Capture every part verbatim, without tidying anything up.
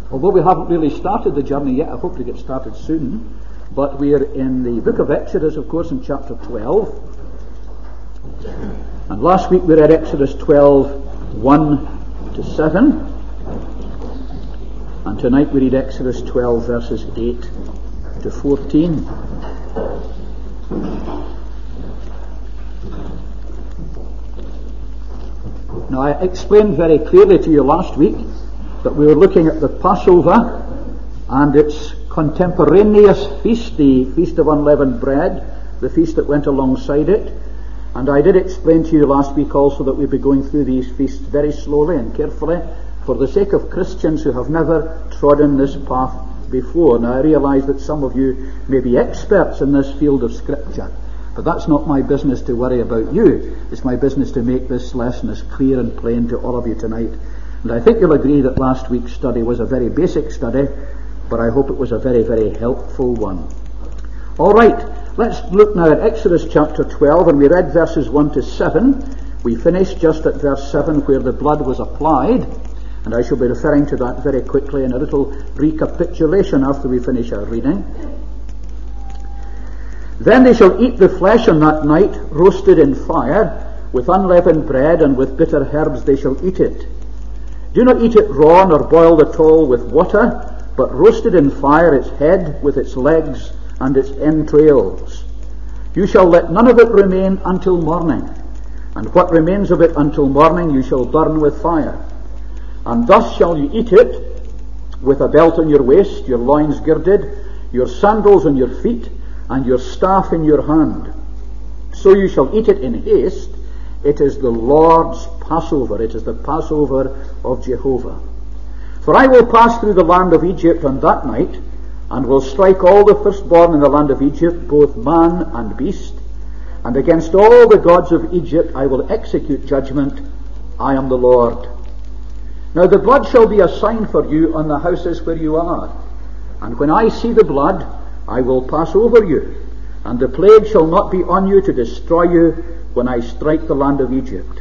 Although we haven't really started the journey yet, I hope to get started soon, but we are in the book of Exodus, of course, in chapter twelve. And last week we read Exodus twelve, one to seven. And tonight we read Exodus twelve, verses eight to fourteen. Now, I explained very clearly to you last week that we were looking at the Passover and its contemporaneous feast, the Feast of Unleavened Bread, the feast that went alongside it. And I did explain to you last week also that we'd be going through these feasts very slowly and carefully for the sake of Christians who have never trodden this path before. Now, I realise that some of you may be experts in this field of Scripture, but that's not my business to worry about you. It's my business to make this lesson as clear and plain to all of you tonight. And I think you'll agree that last week's study was a very basic study, but I hope it was a very, very helpful one. All right, let's look now at Exodus chapter twelve, and we read verses one to seven. We finished just at verse seven where the blood was applied, and I shall be referring to that very quickly in a little recapitulation after we finish our reading. Then they shall eat the flesh on that night, roasted in fire, with unleavened bread, and with bitter herbs they shall eat it. Do not eat it raw, nor boiled at all with water, but roasted in fire, its head with its legs and its entrails. You shall let none of it remain until morning, and what remains of it until morning you shall burn with fire. And thus shall you eat it, with a belt on your waist, your loins girded, your sandals on your feet, and your staff in your hand. So you shall eat it in haste. It is the Lord's Passover. It is the Passover of Jehovah. For I will pass through the land of Egypt on that night, and will strike all the firstborn in the land of Egypt, both man and beast. And against all the gods of Egypt I will execute judgment. I am the Lord. Now the blood shall be a sign for you on the houses where you are. And when I see the blood, I will pass over you, and the plague shall not be on you to destroy you when I strike the land of Egypt.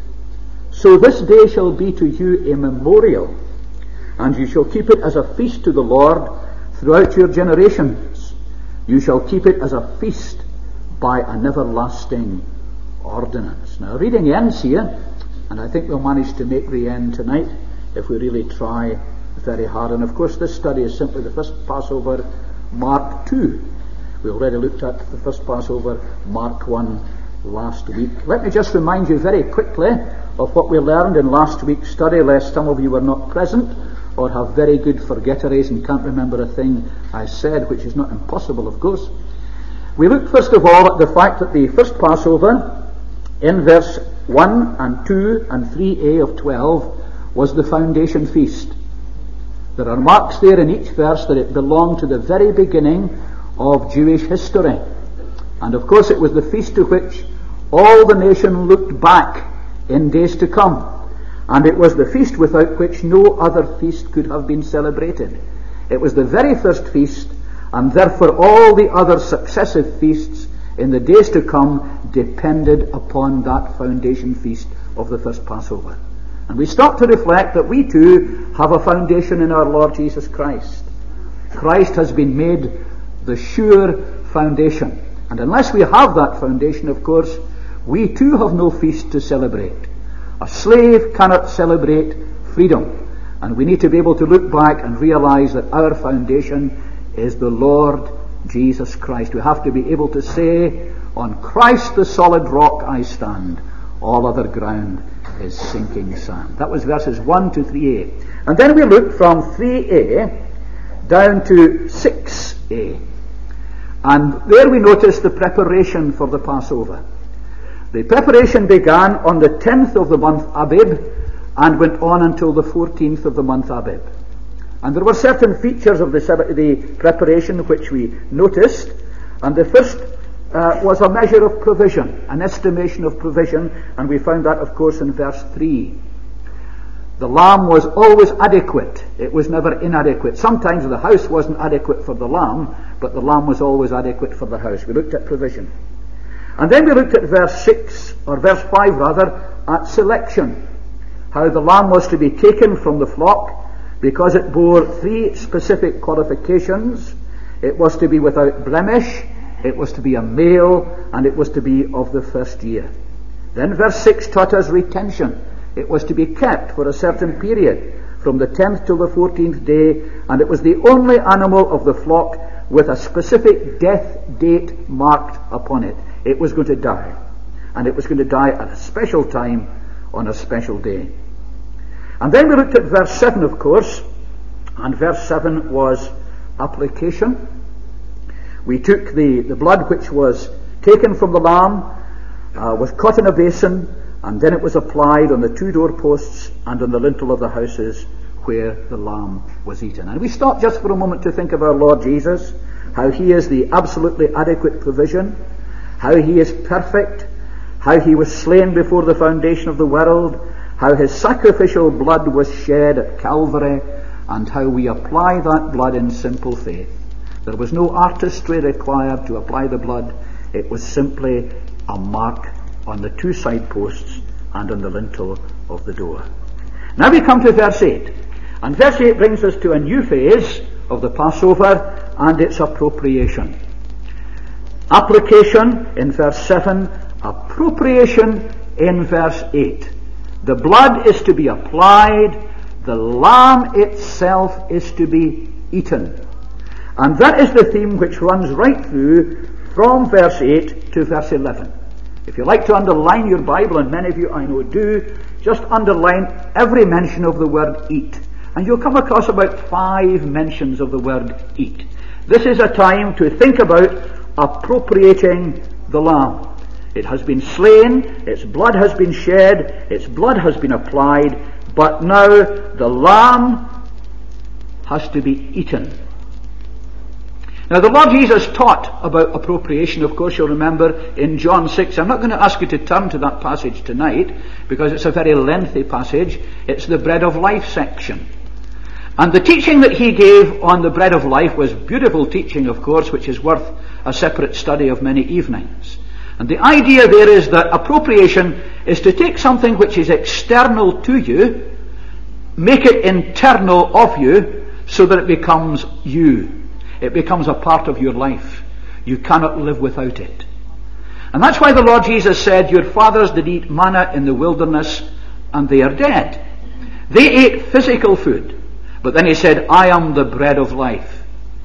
So this day shall be to you a memorial, and you shall keep it as a feast to the Lord throughout your generations. You shall keep it as a feast by an everlasting ordinance. Now, reading ends here, and I think we'll manage to make the end tonight if we really try very hard. And of course this study is simply the first Passover, Mark two. We already looked at the first Passover, Mark one, last week. Let me just remind you very quickly of what we learned in last week's study, lest some of you were not present or have very good forgetteries and can't remember a thing I said, which is not impossible, of course. We looked first of all at the fact that the first Passover, in verse one and two and three a of twelve, was the foundation feast. There are marks there in each verse that it belonged to the very beginning of Jewish history. And of course it was the feast to which all the nation looked back in days to come. And it was the feast without which no other feast could have been celebrated. It was the very first feast, and therefore all the other successive feasts in the days to come depended upon that foundation feast of the first Passover. And we start to reflect that we too have a foundation in our Lord Jesus Christ. Christ has been made the sure foundation. And unless we have that foundation, of course, we too have no feast to celebrate. A slave cannot celebrate freedom. And we need to be able to look back and realize that our foundation is the Lord Jesus Christ. We have to be able to say, on Christ the solid rock I stand. All other ground is sinking sand. That was verses one to three a. And then we looked from three a down to six a. And there we noticed the preparation for the Passover. The preparation began on the tenth of the month Abib and went on until the fourteenth of the month Abib. And there were certain features of the, the preparation which we noticed. And the first uh, was a measure of provision, an estimation of provision, and we found that, of course, in verse three. The lamb was always adequate. It was never inadequate. Sometimes the house wasn't adequate for the lamb, but the lamb was always adequate for the house. We looked at provision. And then we looked at verse six, or verse five rather, at selection. How the lamb was to be taken from the flock because it bore three specific qualifications. It was to be without blemish, it was to be a male, and it was to be of the first year. Then verse six taught us retention. It was to be kept for a certain period, from the tenth till the fourteenth day, and it was the only animal of the flock with a specific death date marked upon it. It was going to die, and it was going to die at a special time on a special day. And then we looked at verse seven, of course, and verse seven was application. We took the, the blood which was taken from the lamb, uh, was caught in a basin, and then it was applied on the two doorposts and on the lintel of the houses where the lamb was eaten. And we stop just for a moment to think of our Lord Jesus, how he is the absolutely adequate provision, how he is perfect, how he was slain before the foundation of the world, how his sacrificial blood was shed at Calvary, and how we apply that blood in simple faith. There was no artistry required to apply the blood. It was simply a mark on the two side posts and on the lintel of the door. Now we come to verse eight. And verse eight brings us to a new phase of the Passover and its appropriation. Application in verse seven, appropriation in verse eight. The blood is to be applied, the lamb itself is to be eaten. And that is the theme which runs right through from verse eight to verse eleven. If you like to underline your Bible, and many of you I know do, just underline every mention of the word eat. And you'll come across about five mentions of the word eat. This is a time to think about appropriating the lamb. It has been slain, its blood has been shed, its blood has been applied, but now the lamb has to be eaten. Now the Lord Jesus taught about appropriation, of course you'll remember, in John six. I'm not going to ask you to turn to that passage tonight, because it's a very lengthy passage. It's the bread of life section. And the teaching that he gave on the bread of life was beautiful teaching, of course, which is worth a separate study of many evenings. And the idea there is that appropriation is to take something which is external to you, make it internal of you, so that it becomes you. It becomes a part of your life. You cannot live without it. And that's why the Lord Jesus said, your fathers did eat manna in the wilderness, and they are dead. They ate physical food. But then he said, I am the bread of life.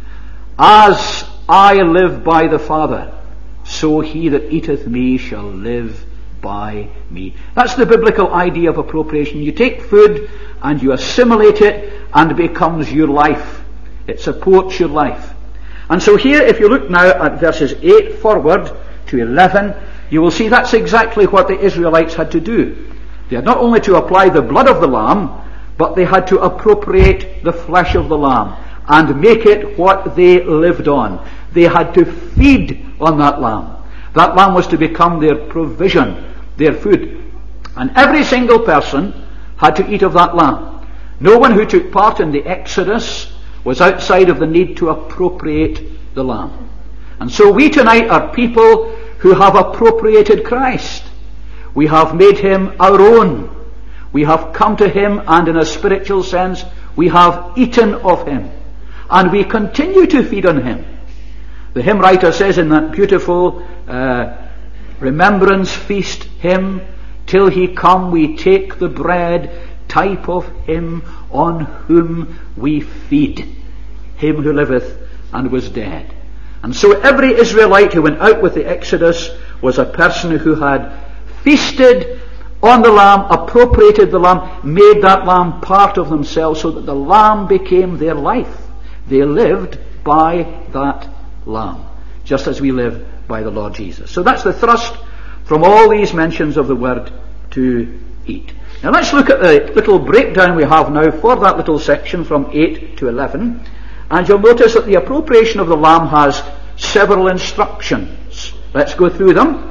As I live by the Father, so he that eateth me shall live by me. That's the biblical idea of appropriation. You take food and you assimilate it, and it becomes your life. It supports your life. And so here, if you look now at verses eight forward to eleven, you will see that's exactly what the Israelites had to do. They had not only to apply the blood of the lamb, but they had to appropriate the flesh of the lamb and make it what they lived on. They had to feed on that lamb. That lamb was to become their provision, their food. And every single person had to eat of that lamb. No one who took part in the Exodus was outside of the need to appropriate the lamb. And so we tonight are people who have appropriated Christ. We have made him our own. We have come to him, and in a spiritual sense, we have eaten of him. And we continue to feed on him. The hymn writer says in that beautiful uh, remembrance feast hymn, till he come we take the bread, type of him on whom we feed, him who liveth and was dead. And so every Israelite who went out with the Exodus was a person who had feasted on the lamb, appropriated the lamb, made that lamb part of themselves, so that the lamb became their life. They lived by that lamb, just as we live by the Lord Jesus. So that's the thrust from all these mentions of the word to eat. Now let's look at the little breakdown we have now for that little section from eight to eleven, and you'll notice that the appropriation of the lamb has several instructions. Let's go through them.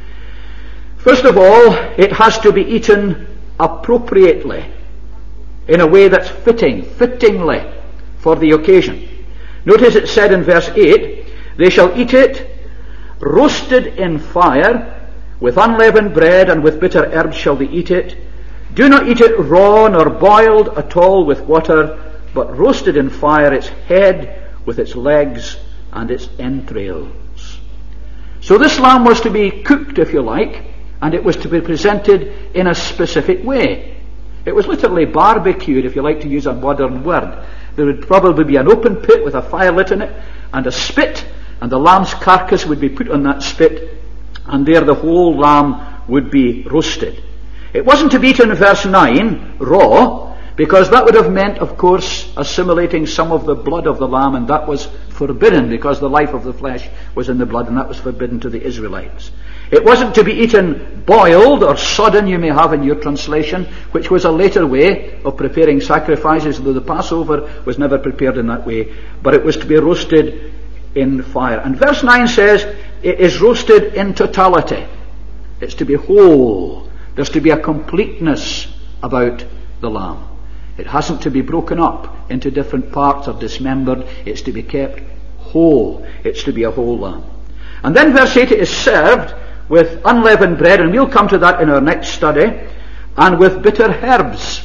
First of all, it has to be eaten appropriately, in a way that's fitting, fittingly for the occasion. Notice it said in verse eight, they shall eat it roasted in fire, with unleavened bread and with bitter herbs shall they eat it. Do not eat it raw nor boiled at all with water, but roasted in fire, its head with its legs and its entrails. So this lamb was to be cooked, if you like, and it was to be presented in a specific way. It was literally barbecued, if you like to use a modern word. There would probably be an open pit with a fire lit in it, and a spit, and the lamb's carcass would be put on that spit, and there the whole lamb would be roasted. It wasn't to be eaten in verse nine, raw, because that would have meant, of course, assimilating some of the blood of the lamb, and that was forbidden, because the life of the flesh was in the blood, and that was forbidden to the Israelites. It wasn't to be eaten boiled, or sodden you may have in your translation, which was a later way of preparing sacrifices, though the Passover was never prepared in that way, but it was to be roasted in fire. And verse nine says, it is roasted in totality. It's to be whole. There's to be a completeness about the lamb. It hasn't to be broken up into different parts or dismembered. It's to be kept whole. It's to be a whole lamb. And then verse eight, it is served with unleavened bread, and we'll come to that in our next study, and with bitter herbs.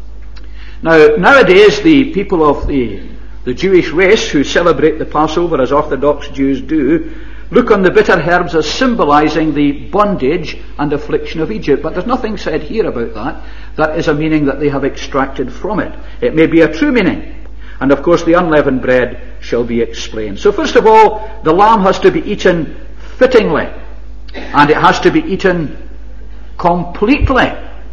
Now, nowadays, the people of the, the Jewish race who celebrate the Passover as Orthodox Jews do, look on the bitter herbs as symbolizing the bondage and affliction of Egypt. But there's nothing said here about that. That is a meaning that they have extracted from it. It may be a true meaning. And of course the unleavened bread shall be explained. So first of all, the lamb has to be eaten fittingly. And it has to be eaten completely.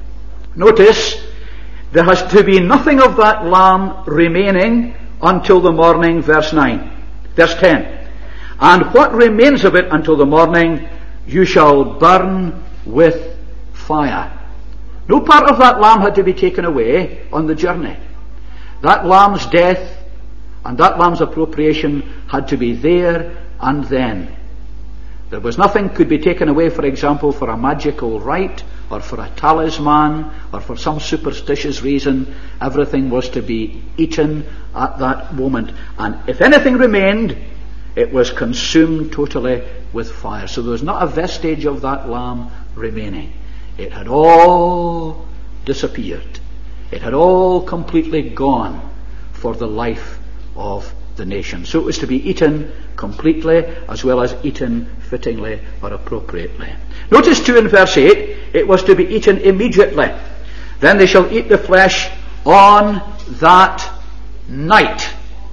Notice, there has to be nothing of that lamb remaining until the morning, verse nine. Verse ten. And what remains of it until the morning, you shall burn with fire. No part of that lamb had to be taken away on the journey. That lamb's death and that lamb's appropriation had to be there and then. There was nothing could be taken away, for example, for a magical rite, or for a talisman, or for some superstitious reason. Everything was to be eaten at that moment. And if anything remained, it was consumed totally with fire. So there was not a vestige of that lamb remaining. It had all disappeared. It had all completely gone for the life of the nation. So it was to be eaten completely, as well as eaten fittingly or appropriately. Notice too in verse eight, it was to be eaten immediately. Then they shall eat the flesh on that night.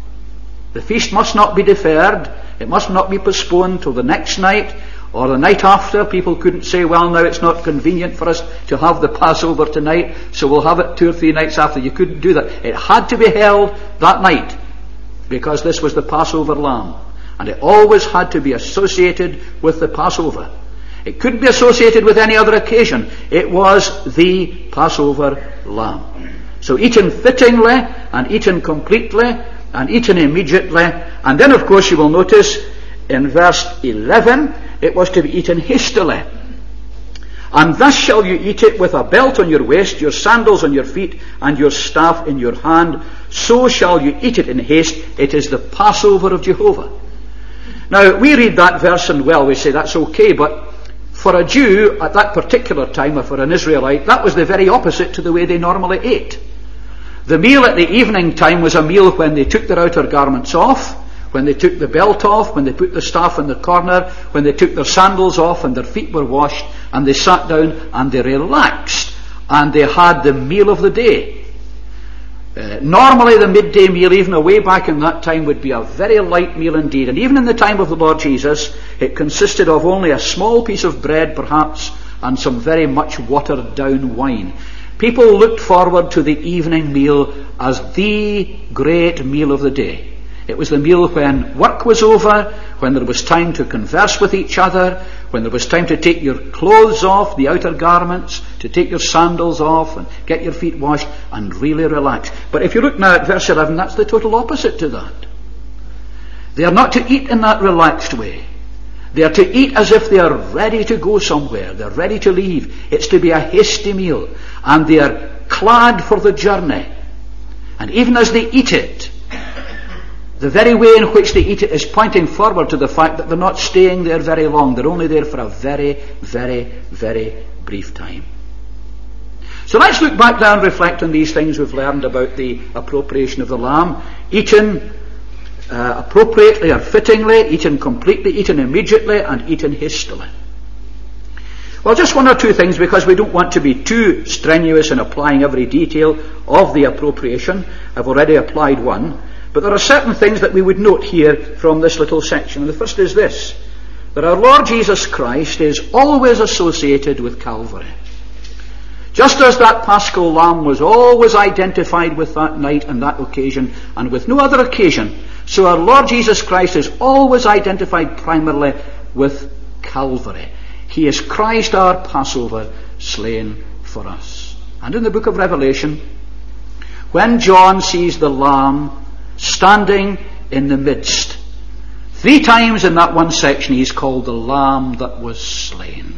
The feast must not be deferred. It must not be postponed till the next night or the night after. People couldn't say, well, now it's not convenient for us to have the Passover tonight, so we'll have it two or three nights after. You couldn't do that. It had to be held that night, because this was the Passover lamb. And it always had to be associated with the Passover. It couldn't be associated with any other occasion. It was the Passover lamb. So eaten fittingly and eaten completely and eaten immediately. And then, of course, you will notice in verse eleven, it was to be eaten hastily. And thus shall you eat it with a belt on your waist, your sandals on your feet, and your staff in your hand. So shall you eat it in haste. It is the Passover of Jehovah. Now, we read that verse and, well, we say that's okay, but for a Jew at that particular time, or for an Israelite, that was the very opposite to the way they normally ate. The meal at the evening time was a meal when they took their outer garments off, when they took the belt off, when they put the staff in the corner, when they took their sandals off and their feet were washed, and they sat down and they relaxed, and they had the meal of the day. Uh, normally the midday meal, even way back in that time, would be a very light meal indeed. And even in the time of the Lord Jesus, it consisted of only a small piece of bread, perhaps, and some very much watered down wine. People looked forward to the evening meal as the great meal of the day. It was the meal when work was over, when there was time to converse with each other, when there was time to take your clothes off, the outer garments, to take your sandals off and get your feet washed and really relax. But if you look now at verse eleven, that's the total opposite to that. They are not to eat in that relaxed way. They are to eat as if they are ready to go somewhere. They're ready to leave. It's to be a hasty meal. And they are clad for the journey. And even as they eat it, the very way in which they eat it is pointing forward to the fact that they're not staying there very long. They're only there for a very, very, very brief time. So let's look back now and reflect on these things we've learned about the appropriation of the lamb. Eaten uh, appropriately or fittingly, eaten completely, eaten immediately, and eaten hastily. Well, just one or two things, because we don't want to be too strenuous in applying every detail of the appropriation. I've already applied one. But there are certain things that we would note here from this little section. And the first is this, that our Lord Jesus Christ is always associated with Calvary. Just as that Paschal Lamb was always identified with that night and that occasion, and with no other occasion, so our Lord Jesus Christ is always identified primarily with Calvary. He is Christ our Passover, slain for us. And in the book of Revelation, when John sees the Lamb standing in the midst, three times in that one section he's called the Lamb that was slain.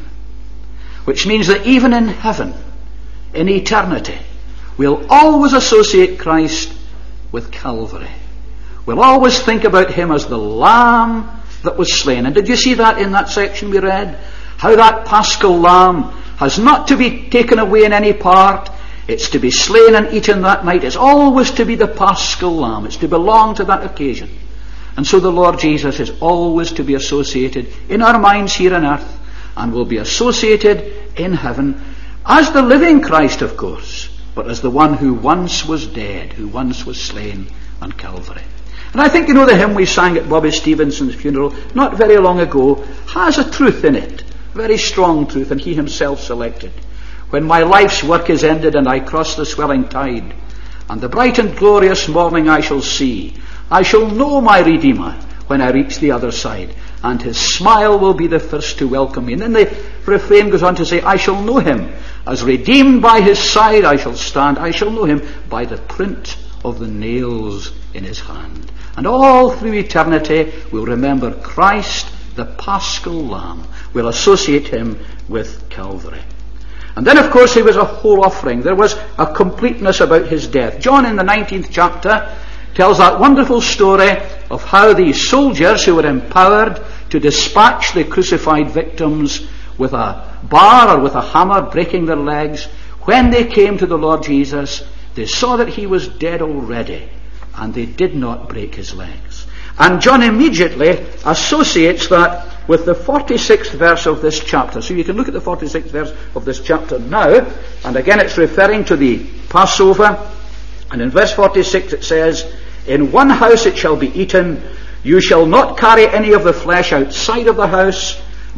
Which means that even in heaven, in eternity, we'll always associate Christ with Calvary. We'll always think about him as the Lamb that was slain. And did you see that in that section we read? How that Paschal Lamb has not to be taken away in any part. It's to be slain and eaten that night. It's always to be the Paschal Lamb. It's to belong to that occasion. And so the Lord Jesus is always to be associated in our minds here on earth, and will be associated in heaven as the living Christ, of course, but as the one who once was dead, who once was slain on Calvary. And I think, you know, the hymn we sang at Bobby Stevenson's funeral not very long ago has a truth in it, very strong truth, and he himself selected. When my life's work is ended and I cross the swelling tide, and the bright and glorious morning I shall see, I shall know my Redeemer when I reach the other side, and his smile will be the first to welcome me. And then the refrain goes on to say, I shall know him as redeemed by his side I shall stand. I shall know him by the print of the nails in his hand. And all through eternity we'll remember Christ, the Paschal Lamb. We'll associate him with Calvary. And then, of course, he was a whole offering. There was a completeness about his death. John, in the nineteenth chapter, tells that wonderful story of how these soldiers who were empowered to dispatch the crucified victims with a bar or with a hammer, breaking their legs, when they came to the Lord Jesus, they saw that he was dead already, and they did not break his legs. And John immediately associates that with the forty-sixth verse of this chapter. So you can look at the forty-sixth verse of this chapter now, and again it's referring to the Passover. And in verse forty-six it says, in one house it shall be eaten, you shall not carry any of the flesh outside of the house,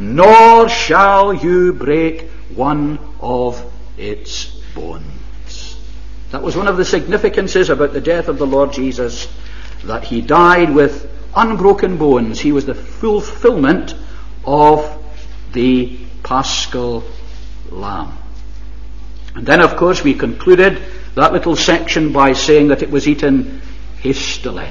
nor shall you break one of its bones. That was one of the significances about the death of the Lord Jesus, that he died with unbroken bones. He was the fulfillment of the Paschal Lamb. And then, of course, we concluded that little section by saying that it was eaten hastily.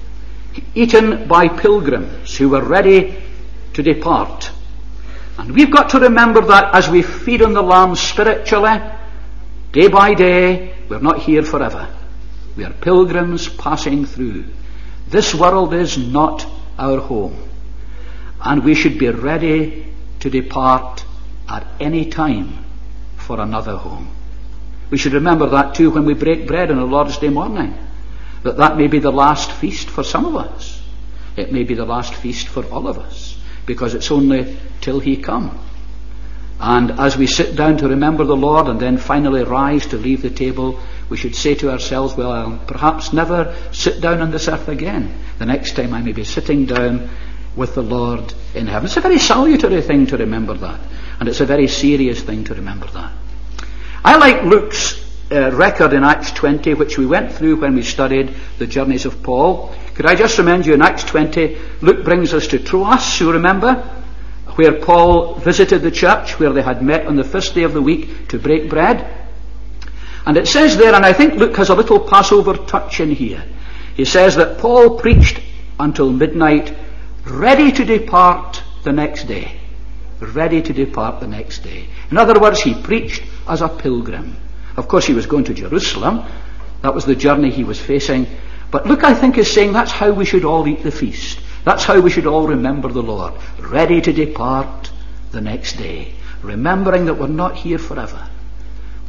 Eaten by pilgrims who were ready to depart. And we've got to remember that as we feed on the Lamb spiritually, day by day, we're not here forever. We are pilgrims passing through. This world is not our home. And we should be ready to depart at any time for another home. We should remember that too when we break bread on a Lord's Day morning. That that may be the last feast for some of us. It may be the last feast for all of us. Because it's only till he come. And as we sit down to remember the Lord and then finally rise to leave the table, we should say to ourselves, well, I'll perhaps never sit down on this earth again. The next time I may be sitting down with the Lord in heaven. It's a very salutary thing to remember that. And it's a very serious thing to remember that. I like Luke's uh, record in Acts twenty, which we went through when we studied the journeys of Paul. Could I just remind you, in Acts twenty, Luke brings us to Troas, you remember, where Paul visited the church, where they had met on the first day of the week to break bread. And it says there, and I think Luke has a little Passover touch in here, he says that Paul preached until midnight, ready to depart the next day. Ready to depart the next day. In other words, he preached as a pilgrim. Of course, he was going to Jerusalem. That was the journey he was facing. But Luke, I think, is saying that's how we should all eat the feast. That's how we should all remember the Lord. Ready to depart the next day. Remembering that we're not here forever.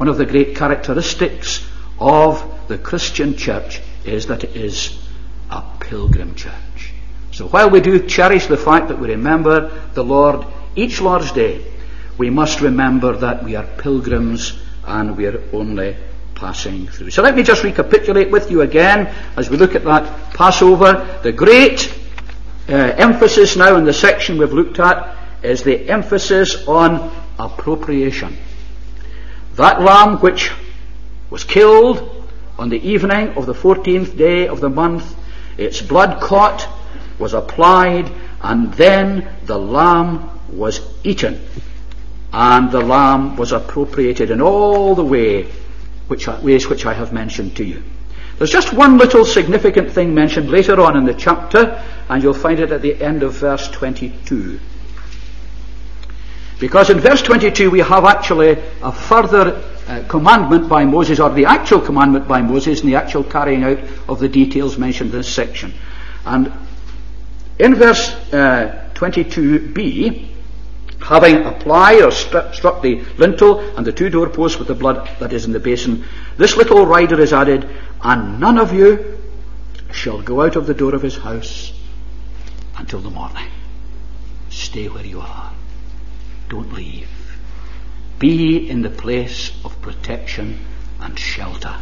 One of the great characteristics of the Christian church is that it is a pilgrim church. So while we do cherish the fact that we remember the Lord each Lord's Day, we must remember that we are pilgrims and we are only passing through. So let me just recapitulate with you again as we look at that Passover. The great uh, emphasis now in the section we've looked at is the emphasis on appropriation. That lamb which was killed on the evening of the fourteenth day of the month, its blood caught, was applied, and then the lamb was eaten, and the lamb was appropriated in all the way which I, ways which I have mentioned to you. There's just one little significant thing mentioned later on in the chapter, and you'll find it at the end of verse twenty-two. Because in verse twenty-two we have actually a further uh, commandment by Moses, or the actual commandment by Moses, and the actual carrying out of the details mentioned in this section. And in verse uh, twenty-two b, having applied or stru- struck the lintel and the two doorposts with the blood that is in the basin, this little rider is added, and none of you shall go out of the door of his house until the morning. Stay where you are. Don't leave. Be in the place of protection and shelter.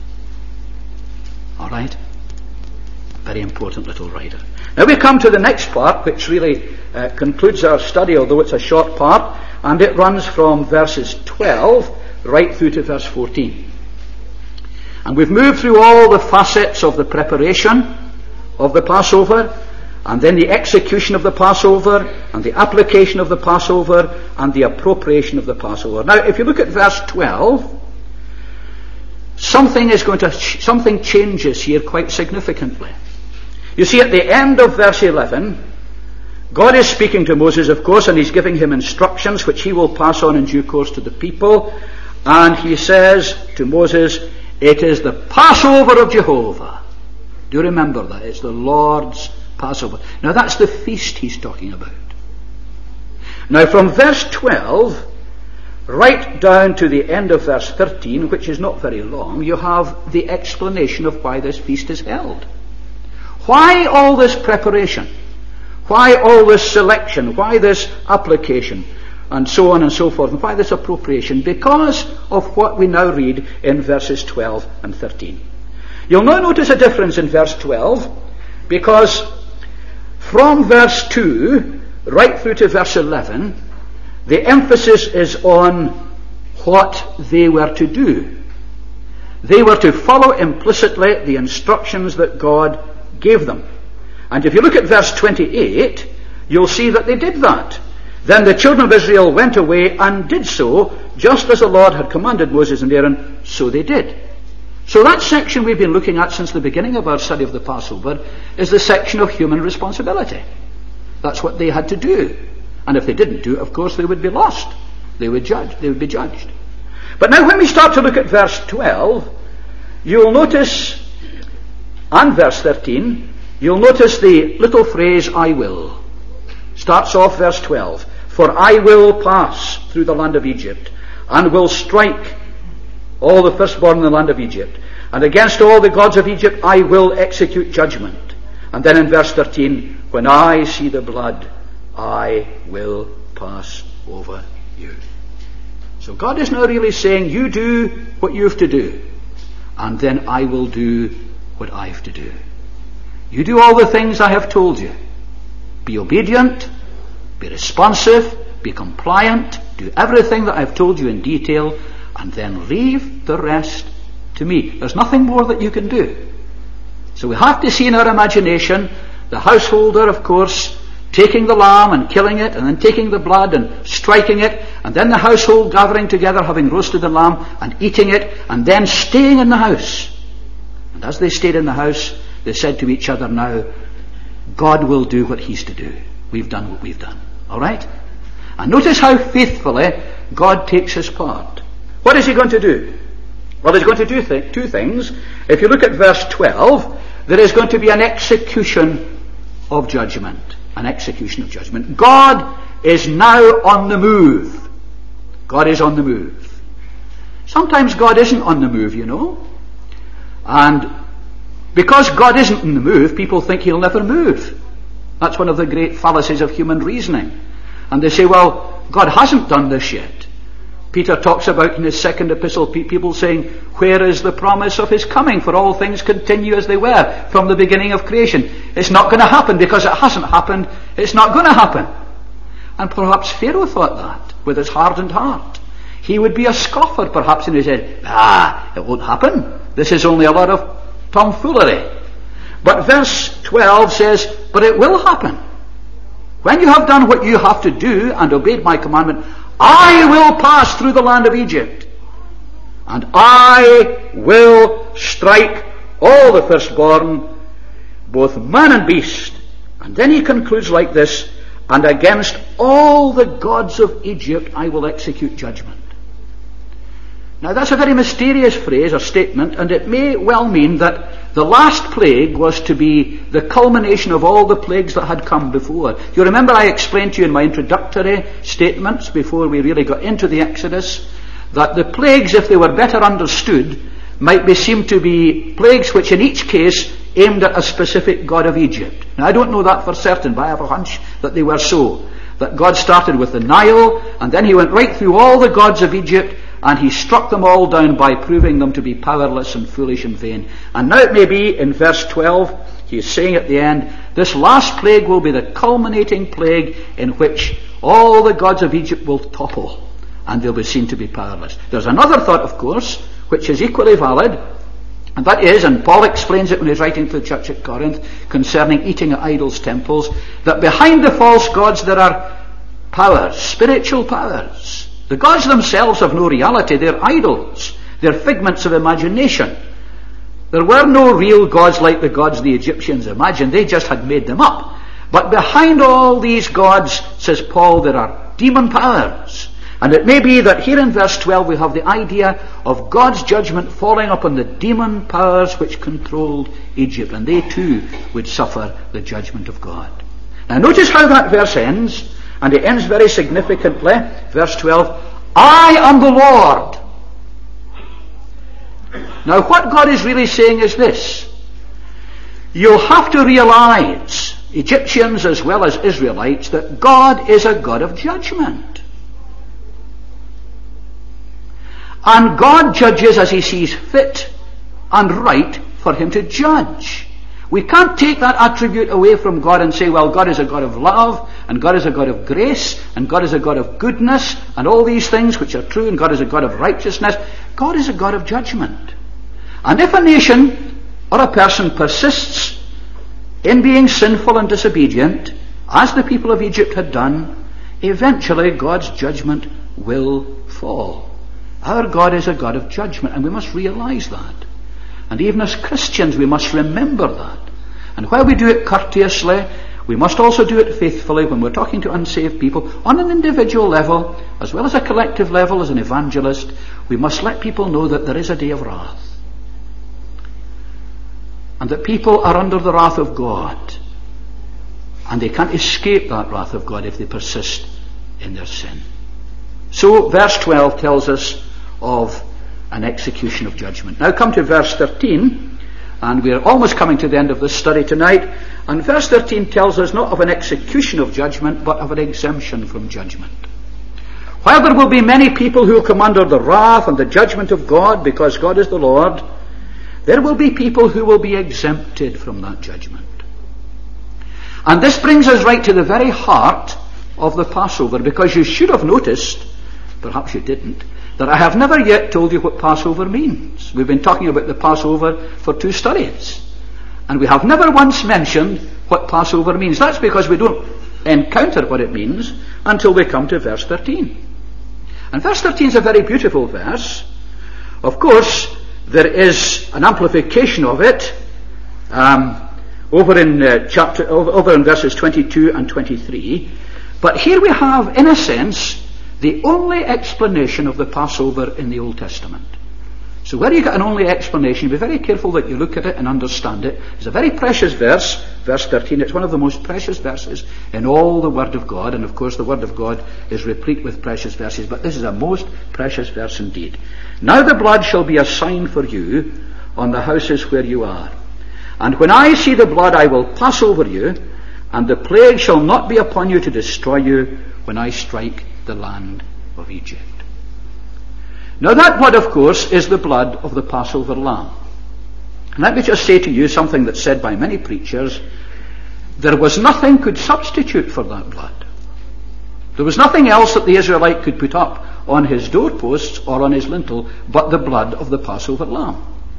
All right? Very important little rider. Now we come to the next part, which really uh, concludes our study, although it's a short part, and it runs from verses twelve right through to verse fourteen. And we've moved through all the facets of the preparation of the Passover, and then the execution of the Passover, and the application of the Passover, and the appropriation of the Passover. Now, if you look at verse twelve, something is going to something changes here quite significantly. You see, at the end of verse eleven, God is speaking to Moses, of course, and he's giving him instructions which he will pass on in due course to the people. And he says to Moses, it is the Passover of Jehovah. Do you remember that? It's the Lord's Passover. Now that's the feast he's talking about. Now from verse twelve right down to the end of verse thirteen, which is not very long, you have the explanation of why this feast is held. Why all this preparation? Why all this selection? Why this application? And so on and so forth. And why this appropriation? Because of what we now read in verses twelve and thirteen. You'll now notice a difference in verse twelve, because from verse two right through to verse eleven, the emphasis is on what they were to do. They were to follow implicitly the instructions that God gave them. And if you look at verse twenty-eight, you'll see that they did that. Then the children of Israel went away and did so, just as the Lord had commanded Moses and Aaron, so they did. So that section we've been looking at since the beginning of our study of the Passover is the section of human responsibility. That's what they had to do. And if they didn't do it, of course, they would be lost. They would judge. They would be judged. But now when we start to look at verse twelve, you'll notice, and verse thirteen, you'll notice the little phrase, I will. Starts off verse twelve. For I will pass through the land of Egypt, and will strike all the firstborn in the land of Egypt. And against all the gods of Egypt I will execute judgment. And then in verse thirteen, when I see the blood, I will pass over you. So God is now really saying, you do what you have to do, and then I will do what I have to do. You do all the things I have told you. Be obedient, be responsive, be compliant, do everything that I've told you in detail, and then leave the rest to me. There's nothing more that you can do. So we have to see in our imagination the householder, of course, taking the lamb and killing it, and then taking the blood and striking it, and then the household gathering together, having roasted the lamb and eating it, and then staying in the house. And as they stayed in the house, they said to each other, now, God will do what he's to do. We've done what we've done. All right? And notice how faithfully God takes his part. What is he going to do? Well, he's going to do th- two things. If you look at verse twelve, there is going to be an execution of judgment. An execution of judgment. God is now on the move. God is on the move. Sometimes God isn't on the move, you know. And because God isn't on the move, people think he'll never move. That's one of the great fallacies of human reasoning. And they say, well, God hasn't done this yet. Peter talks about in his second epistle, people saying, where is the promise of his coming? For all things continue as they were from the beginning of creation. It's not going to happen because it hasn't happened. It's not going to happen. And perhaps Pharaoh thought that with his hardened heart. He would be a scoffer perhaps in his head. Ah, it won't happen. This is only a lot of tomfoolery. But verse twelve says, but it will happen. When you have done what you have to do and obeyed my commandment, I will pass through the land of Egypt, and I will strike all the firstborn, both man and beast. And then he concludes like this, and against all the gods of Egypt I will execute judgment. Now that's a very mysterious phrase or statement, and it may well mean that the last plague was to be the culmination of all the plagues that had come before. You remember I explained to you in my introductory statements before we really got into the Exodus that the plagues, if they were better understood, might be seem to be plagues which in each case aimed at a specific god of Egypt. Now I don't know that for certain, but I have a hunch that they were so. That God started with the Nile, and then he went right through all the gods of Egypt, and he struck them all down by proving them to be powerless and foolish and vain. And now it may be in verse twelve, he is saying at the end, this last plague will be the culminating plague in which all the gods of Egypt will topple, and they'll be seen to be powerless. There's another thought, of course, which is equally valid, and that is, and Paul explains it when he's writing to the church at Corinth concerning eating at idols' temples, that behind the false gods there are powers, spiritual powers. The gods themselves have no reality. They're idols. They're figments of imagination. There were no real gods like the gods the Egyptians imagined. They just had made them up. But behind all these gods, says Paul, there are demon powers. And it may be that here in verse twelve we have the idea of God's judgment falling upon the demon powers which controlled Egypt, and they too would suffer the judgment of God. Now notice how that verse ends, and it ends very significantly. Verse twelve, I am the Lord. Now what God is really saying is this: you'll have to realize, Egyptians as well as Israelites, that God is a God of judgment. And God judges as he sees fit and right for him to judge. We can't take that attribute away from God and say, well, God is a God of love, and God is a God of grace, and God is a God of goodness, and all these things which are true, and God is a God of righteousness. God is a God of judgment. And if a nation or a person persists in being sinful and disobedient, as the people of Egypt had done, eventually God's judgment will fall. Our God is a God of judgment, and we must realize that. And even as Christians, we must remember that. And while we do it courteously, we must also do it faithfully when we're talking to unsaved people on an individual level, as well as a collective level as an evangelist. We must let people know that there is a day of wrath, and that people are under the wrath of God, and they can't escape that wrath of God if they persist in their sin. So verse twelve tells us of an execution of judgment. Now come to verse thirteen, and we're almost coming to the end of this study tonight. And verse thirteen tells us not of an execution of judgment, but of an exemption from judgment. While there will be many people who will come under the wrath and the judgment of God, because God is the Lord, there will be people who will be exempted from that judgment. And this brings us right to the very heart of the Passover, because you should have noticed, perhaps you didn't, that I have never yet told you what Passover means. We've been talking about the Passover for two studies, and we have never once mentioned what Passover means. That's because we don't encounter what it means until we come to verse thirteen. And verse thirteen is a very beautiful verse. Of course, there is an amplification of it um, over in uh, chapter over, over in verses twenty-two and twenty-three. But here we have, in a sense, the only explanation of the Passover in the Old Testament. So where you get an only explanation, be very careful that you look at it and understand it. It's a very precious verse, verse thirteen. It's one of the most precious verses in all the Word of God. And of course the Word of God is replete with precious verses, but this is a most precious verse indeed. Now the blood shall be a sign for you on the houses where you are. And when I see the blood, I will pass over you, and the plague shall not be upon you to destroy you when I strike the land of Egypt. Now that blood, of course, is the blood of the Passover lamb. And let me just say to you something that's said by many preachers. There was nothing could substitute for that blood. There was nothing else that the Israelite could put up on his doorposts or on his lintel but the blood of the Passover lamb.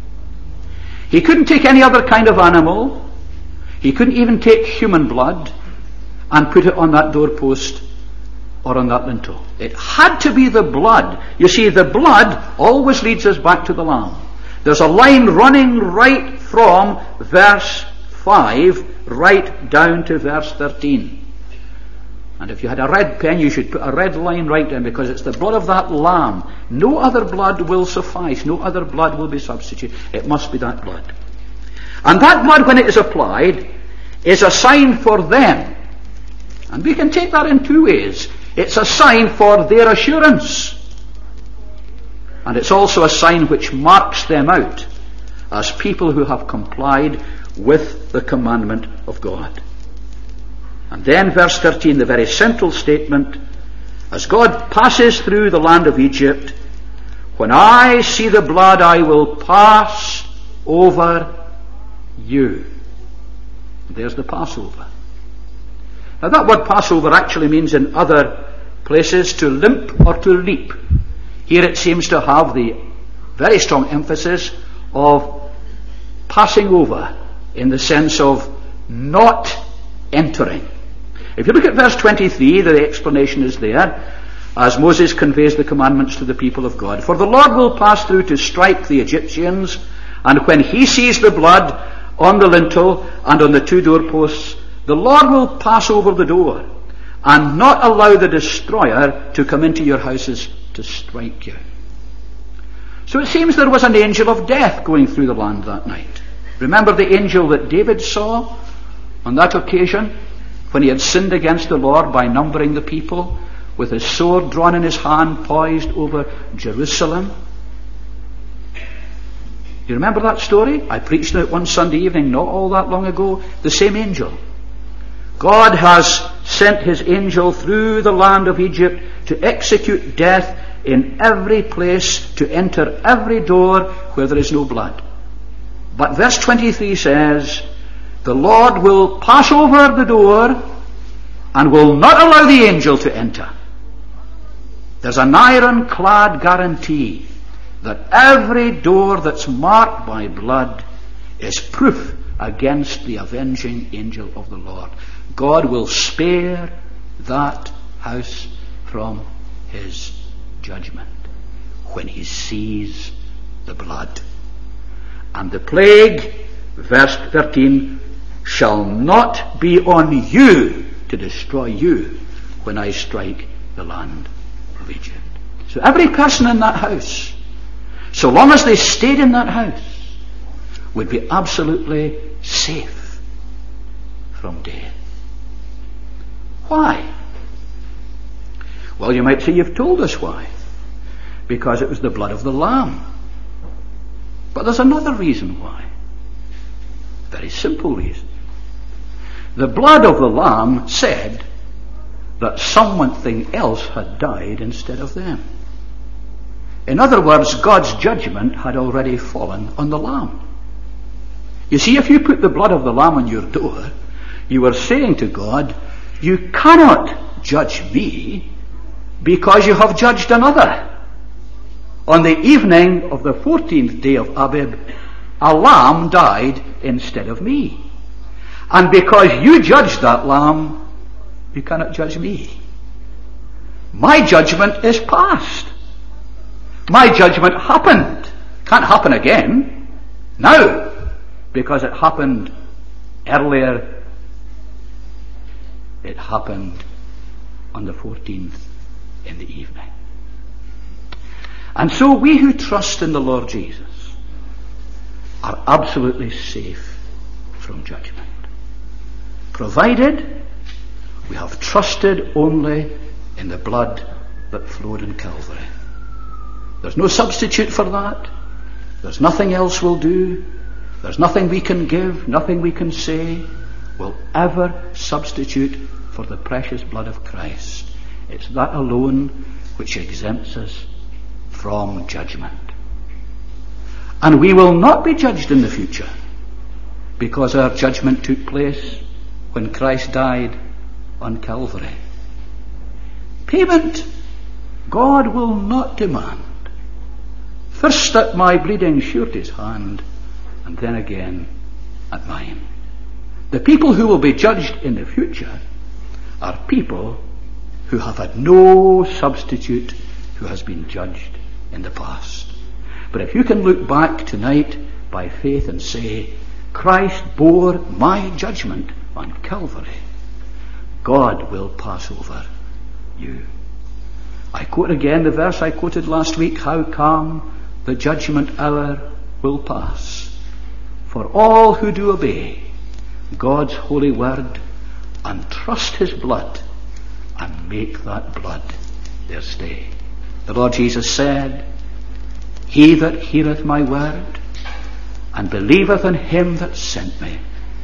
He couldn't take any other kind of animal. He couldn't even take human blood and put it on that doorpost or on that lintel. It had to be the blood. You see, the blood always leads us back to the lamb. There's a line running right from verse five right down to verse thirteen. And if you had a red pen, you should put a red line right down, because it's the blood of that lamb. No other blood will suffice. No other blood will be substituted. It must be that blood. And that blood, when it is applied, is a sign for them. And we can take that in two ways. It's a sign for their assurance. And it's also a sign which marks them out as people who have complied with the commandment of God. And then verse thirteen, the very central statement, as God passes through the land of Egypt, when I see the blood, I will pass over you. There's the Passover. Now that word Passover actually means in other places to limp or to leap. Here it seems to have the very strong emphasis of passing over, in the sense of not entering. If you look at verse twenty-three, the explanation is there, as Moses conveys the commandments to the people of God. For the Lord will pass through to strike the Egyptians, and when he sees the blood on the lintel and on the two doorposts, the Lord will pass over the door and not allow the destroyer to come into your houses to strike you. So it seems there was an angel of death going through the land that night. Remember the angel that David saw on that occasion when he had sinned against the Lord by numbering the people, with his sword drawn in his hand, poised over Jerusalem? You remember that story? I preached it one Sunday evening not all that long ago. The same angel. God has sent his angel through the land of Egypt to execute death in every place, to enter every door where there is no blood. But verse twenty-three says, the Lord will pass over the door and will not allow the angel to enter. There's an ironclad guarantee that every door that's marked by blood is proof against the avenging angel of the Lord. God will spare that house from his judgment when he sees the blood. And the plague, verse thirteen, shall not be on you to destroy you when I strike the land of Egypt. So every person in that house, so long as they stayed in that house, would be absolutely safe from death. Why? Well, you might say, you've told us why. Because it was the blood of the Lamb. But there's another reason why. A very simple reason. The blood of the Lamb said that something else had died instead of them. In other words, God's judgment had already fallen on the Lamb. You see, if you put the blood of the Lamb on your door, you are saying to God, you cannot judge me because you have judged another. On the evening of the fourteenth day of Abib, a lamb died instead of me. And because you judged that lamb, you cannot judge me. My judgment is past. My judgment happened. Can't happen again. Now. Because it happened earlier. It happened on the fourteenth in the evening. And so we who trust in the Lord Jesus are absolutely safe from judgment, provided we have trusted only in the blood that flowed in Calvary. There's no substitute for that. There's nothing else we'll do. There's nothing we can give, nothing we can say will ever substitute for the precious blood of Christ. It's that alone which exempts us from judgment. And we will not be judged in the future, because our judgment took place when Christ died on Calvary. Payment God will not demand. First at my bleeding surety's hand, and then again at mine. The people who will be judged in the future are people who have had no substitute who has been judged in the past. But if you can look back tonight by faith and say, Christ bore my judgment on Calvary, God will pass over you. I quote again the verse I quoted last week, how calm the judgment hour will pass. For all who do obey God's holy word and trust his blood and make that blood their stay. The Lord Jesus said, he that heareth my word and believeth in him that sent me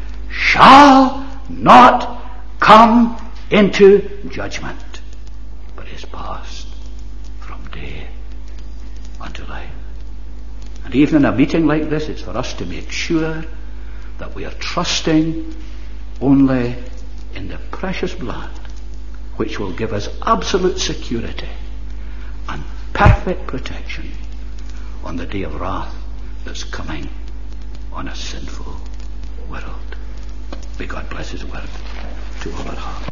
shall not come into judgment, but is passed from death unto life. And even in a meeting like this, it's for us to make sure that we are trusting only in the precious blood, which will give us absolute security and perfect protection on the day of wrath that's coming on a sinful world. May God bless his word to all our hearts.